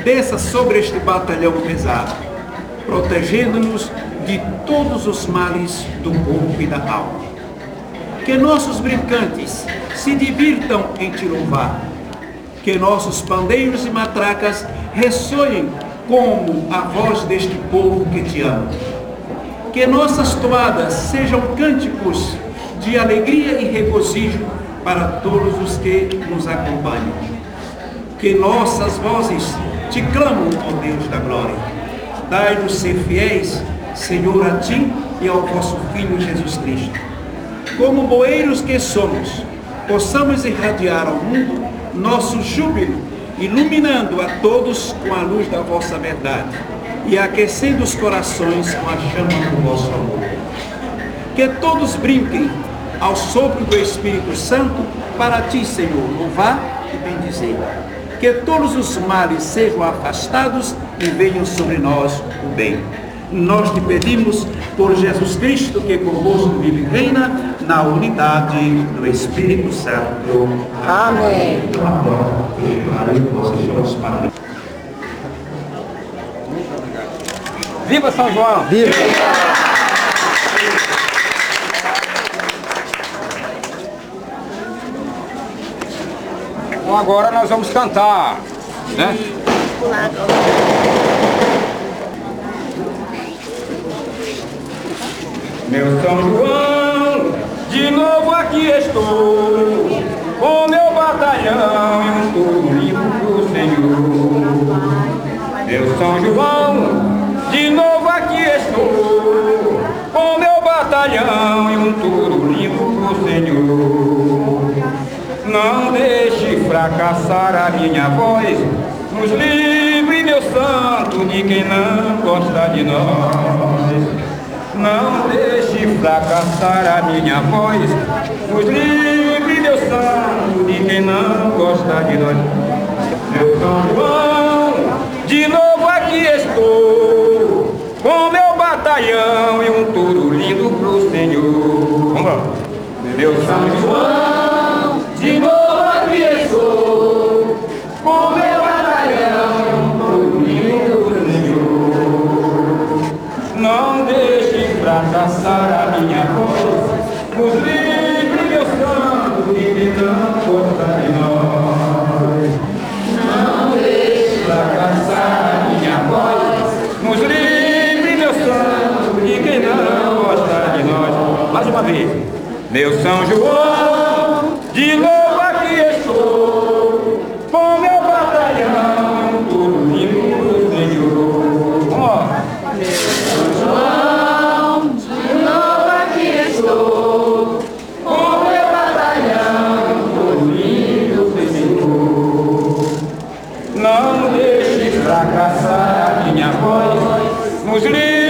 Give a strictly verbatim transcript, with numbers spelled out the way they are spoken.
desça sobre este batalhão pesado, protegendo-nos de todos os males do corpo e da alma. Que nossos brincantes se divirtam em te louvar. Que nossos pandeiros e matracas ressoem como a voz deste povo que te ama. Que nossas toadas sejam cânticos de alegria e regozijo para todos os que nos acompanham. Que nossas vozes te clamam, ó Deus da glória. Dai-nos ser fiéis, Senhor, a ti e ao vosso Filho Jesus Cristo. Como boeiros que somos, possamos irradiar ao mundo nosso júbilo, iluminando a todos com a luz da vossa verdade e aquecendo os corações com a chama do vosso amor. Que todos brinquem ao sopro do Espírito Santo para ti, Senhor, louvar e bendizer. Que todos os males sejam afastados e venham sobre nós o bem. Nós te pedimos por Jesus Cristo, que convosco vive e reina na unidade do Espírito Santo. Amém. Viva São João! Viva! Então agora nós vamos cantar, né? Meu São João, de novo aqui estou, com meu batalhão e um touro limpo pro Senhor. Meu São João, de novo aqui estou, com meu batalhão e um touro limpo pro Senhor. Não deixe fracassar a minha voz, nos livre, meu santo, de quem não gosta de nós. Não deixe fracassar a minha voz, nos livre, meu santo, de quem não gosta de nós. Meu São João, de novo aqui estou, com meu batalhão e um touro lindo pro Senhor. Vamos lá. Meu São João, de novo aqui estou, com meu batalhão e um touro lindo pro Senhor. Não deixe fracassar a minha voz, nos livre, meu santo, de quem não gosta de nós. Não deixe fracassar a minha voz, nos livre, meu santo, de quem não gosta de nós. Mais uma vez. Meu São João, de novo aqui estou, com meu batalhão, tudo lindo pro Senhor. Vamos lá. Não deixe fracassar a minha voz, nos livre.